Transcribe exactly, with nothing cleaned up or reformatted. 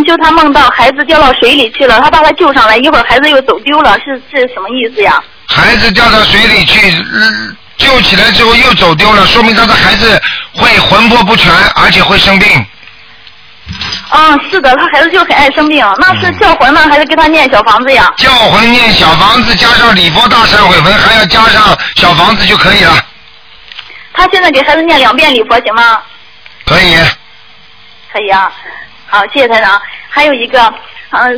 同修他梦到孩子掉到水里去了，他把他救上来，一会儿孩子又走丢了，是是什么意思呀？ 孩子掉到水里去，嗯、救起来之后又走丢了，说明他的孩子会魂魄不全，而且会生病。 嗯，是的，他孩子就很爱生病，那是叫魂呢，还是给他念小房子呀？ 叫魂念小房子，加上礼佛大忏悔文，还要加上小房子就可以了。 他现在给孩子念两遍礼佛行吗？ 可以。 可以啊，好，谢谢台长。还有一个，嗯、呃。